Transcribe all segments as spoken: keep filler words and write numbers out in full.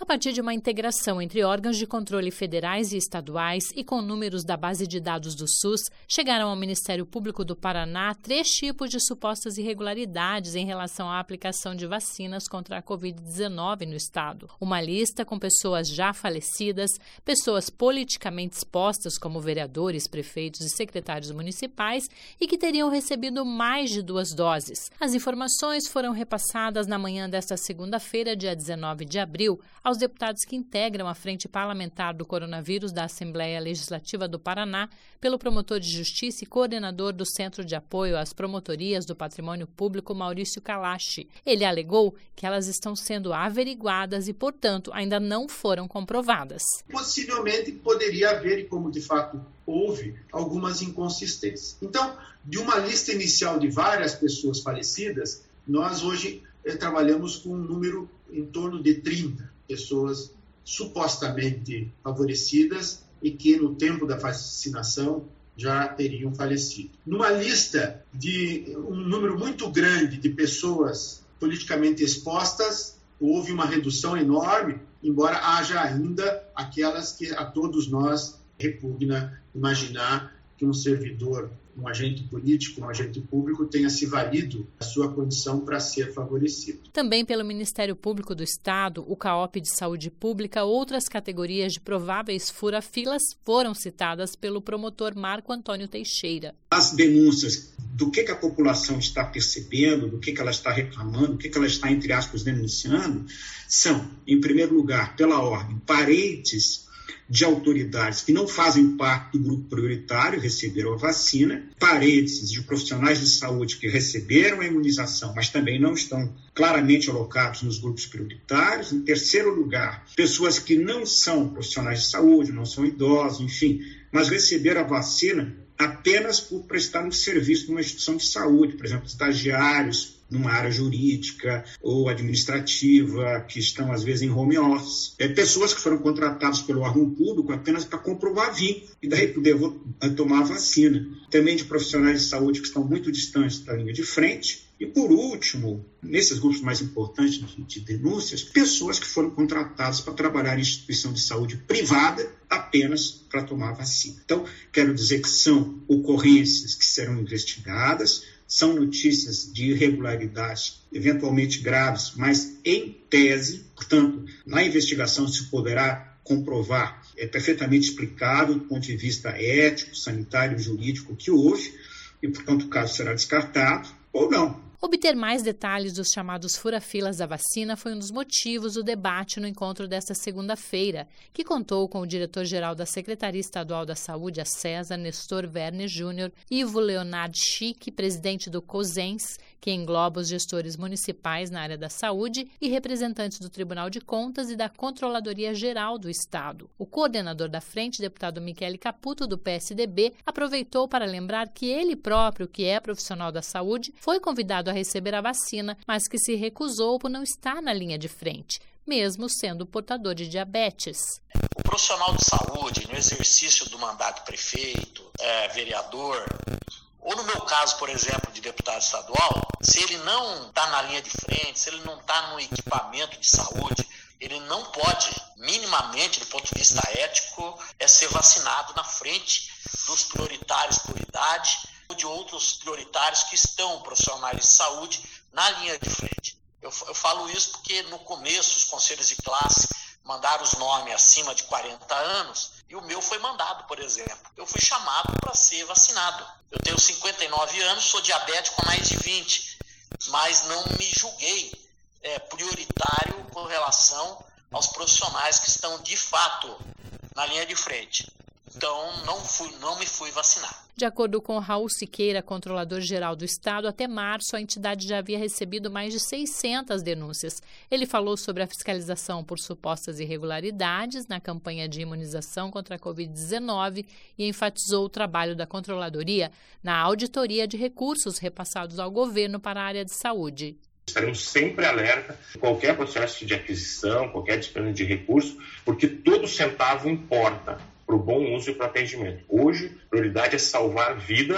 partir de uma integração entre órgãos de controle federais e estaduais e com números da base de dados do SUS, chegaram ao Ministério Público do Paraná três tipos de supostas irregularidades em relação à aplicação de vacinas contra a covid dezenove no estado. Uma lista com pessoas já falecidas, pessoas politicamente expostas como vereadores, prefeitos e secretários municipais e que teriam recebido mais de duas doses. As informações foram repassadas na manhã desta segunda-feira, dia dezenove de abril, aos deputados que integram a Frente Parlamentar do Coronavírus da Assembleia Legislativa do Paraná, pelo promotor de Justiça e coordenador do Centro de Apoio às Promotorias do Patrimônio Público, Maurício Kalash. Ele alegou que elas estão sendo averiguadas e, portanto, ainda não foram comprovadas. Possivelmente poderia haver, e como de fato houve, algumas inconsistências. Então, de uma lista inicial de várias pessoas falecidas, nós hoje eh, trabalhamos com um número em torno de trinta pessoas supostamente favorecidas e que no tempo da vacinação já teriam falecido. Numa lista de um número muito grande de pessoas politicamente expostas, houve uma redução enorme, embora haja ainda aquelas que a todos nós repugna imaginar que um servidor, um agente político, um agente público tenha se valido da sua condição para ser favorecido. Também pelo Ministério Público do Estado, o CAOP de Saúde Pública, outras categorias de prováveis fura-filas foram citadas pelo promotor Marco Antônio Teixeira. As denúncias do que, que a população está percebendo, do que, que ela está reclamando, do que, que ela está, entre aspas, denunciando, são, em primeiro lugar, pela ordem, parentes de autoridades que não fazem parte do grupo prioritário, receberam a vacina, parentes de profissionais de saúde que receberam a imunização, mas também não estão claramente alocados nos grupos prioritários. Em terceiro lugar, pessoas que não são profissionais de saúde, não são idosos, enfim, mas receberam a vacina apenas por prestar um serviço numa instituição de saúde, por exemplo, estagiários numa área jurídica ou administrativa, que estão, às vezes, em home office. É, pessoas que foram contratadas pelo órgão público apenas para comprovar vínculo e daí poder tomar a vacina. Também de profissionais de saúde que estão muito distantes da linha de frente. E, por último, nesses grupos mais importantes de, de denúncias, pessoas que foram contratadas para trabalhar em instituição de saúde privada apenas para tomar a vacina. Então, quero dizer que são ocorrências que serão investigadas, são notícias de irregularidades eventualmente graves, mas em tese, portanto, na investigação se poderá comprovar, é perfeitamente explicado do ponto de vista ético, sanitário, jurídico que houve, e, portanto, o caso será descartado ou não. Obter mais detalhes dos chamados fura-filas da vacina foi um dos motivos do debate no encontro desta segunda-feira, que contou com o diretor-geral da Secretaria Estadual da Saúde, a César, Nestor Werner Júnior, Ivo Leonardo Chique, presidente do COSENS, que engloba os gestores municipais na área da saúde, e representantes do Tribunal de Contas e da Controladoria Geral do Estado. O coordenador da frente, deputado Michele Caputo, do P S D B, aproveitou para lembrar que ele próprio, que é profissional da saúde, foi convidado a receber a vacina, mas que se recusou por não estar na linha de frente, mesmo sendo portador de diabetes. O profissional de saúde, no exercício do mandato prefeito, é, vereador, ou no meu caso, por exemplo, de deputado estadual, se ele não está na linha de frente, se ele não está no equipamento de saúde, ele não pode, minimamente, do ponto de vista ético, é ser vacinado na frente dos prioritários por idade, de outros prioritários que estão profissionais de saúde na linha de frente. Eu, eu falo isso porque no começo os conselhos de classe mandaram os nomes acima de quarenta anos e o meu foi mandado, por exemplo. Eu fui chamado para ser vacinado. Eu tenho cinquenta e nove anos, sou diabético há mais de vinte, mas não me julguei é, prioritário com relação aos profissionais que estão de fato na linha de frente. Então, não, fui, não me fui vacinar. De acordo com Raul Siqueira, controlador-geral do Estado, até março a entidade já havia recebido mais de seiscentas denúncias. Ele falou sobre a fiscalização por supostas irregularidades na campanha de imunização contra a covid dezenove e enfatizou o trabalho da controladoria na auditoria de recursos repassados ao governo para a área de saúde. Estaremos sempre alerta em qualquer processo de aquisição, qualquer despesa de recurso, porque todo centavo importa para o bom uso e para o atendimento. Hoje, a prioridade é salvar vidas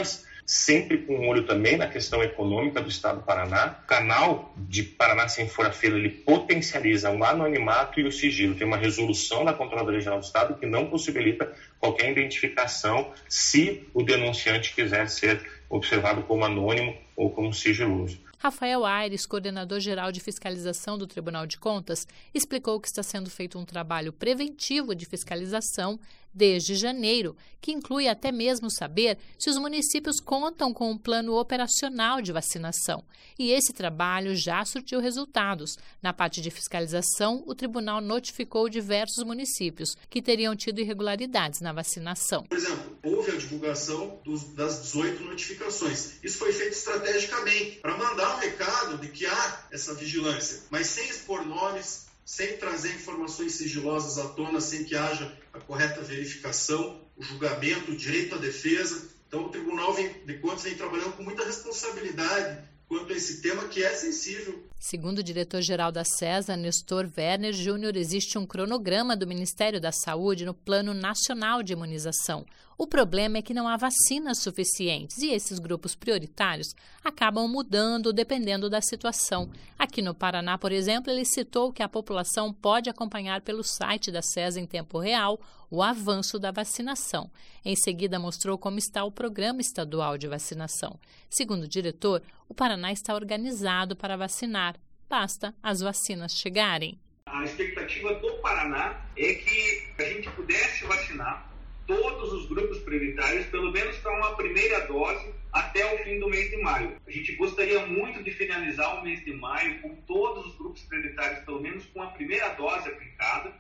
sempre com um olho também na questão econômica do Estado do Paraná. O canal de Paraná Sem Fura-Fila, ele potencializa o anonimato e o sigilo. Tem uma resolução da Controladoria Geral do Estado que não possibilita qualquer identificação se o denunciante quiser ser observado como anônimo ou como sigiloso. Rafael Aires, coordenador-geral de fiscalização do Tribunal de Contas, explicou que está sendo feito um trabalho preventivo de fiscalização desde janeiro, que inclui até mesmo saber se os municípios contam com um plano operacional de vacinação. E esse trabalho já surtiu resultados. Na parte de fiscalização, o tribunal notificou diversos municípios que teriam tido irregularidades na vacinação. Por exemplo, houve a divulgação dos, das dezoito notificações. Isso foi feito estrategicamente para mandar um recado de que há essa vigilância, mas sem expor nomes, sem trazer informações sigilosas à tona, sem que haja a correta verificação, o julgamento, o direito à defesa. Então, o Tribunal de Contas vem trabalhando com muita responsabilidade quanto a esse tema que é sensível. Segundo o diretor-geral da SESA, Nestor Werner Júnior, existe um cronograma do Ministério da Saúde no Plano Nacional de Imunização. O problema é que não há vacinas suficientes e esses grupos prioritários acabam mudando dependendo da situação. Aqui no Paraná, por exemplo, ele citou que a população pode acompanhar pelo site da SESA em tempo real o avanço da vacinação. Em seguida, mostrou como está o Programa Estadual de Vacinação. Segundo o diretor, o Paraná está organizado para vacinar. Basta as vacinas chegarem. A expectativa do Paraná é que a gente pudesse vacinar todos os grupos prioritários, pelo menos para uma primeira dose, até o fim do mês de maio. A gente gostaria muito de finalizar o mês de maio com todos os grupos prioritários, pelo menos com a primeira dose aplicada,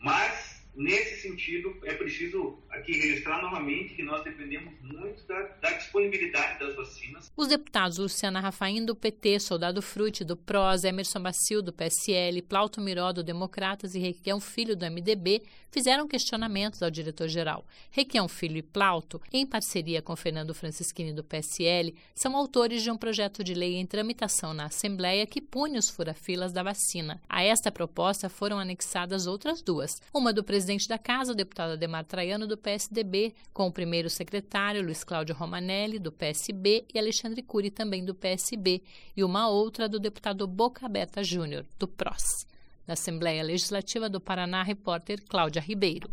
mas nesse sentido é preciso aqui registrar novamente que nós dependemos muito da, da disponibilidade das vacinas. Os deputados Luciana Rafaim, do P T, Soldado Frutti, do P R O S, Emerson Bacil, do P S L, Plauto Miró, do Democratas e Requião Filho, do M D B, fizeram questionamentos ao diretor-geral. Requião Filho e Plauto, em parceria com Fernando Francischini, do P S L, são autores de um projeto de lei em tramitação na Assembleia que pune os fura-filas da vacina. A esta proposta foram anexadas outras duas. Uma do presidente da Casa, o deputado Ademar Traiano, do P S D B, com o primeiro secretário, Luiz Cláudio Romanelli, do P S B, e Alexandre Cury, também do P S B, e uma outra do deputado Boca Aberta Júnior, do P R O S. Da Assembleia Legislativa do Paraná, repórter Cláudia Ribeiro.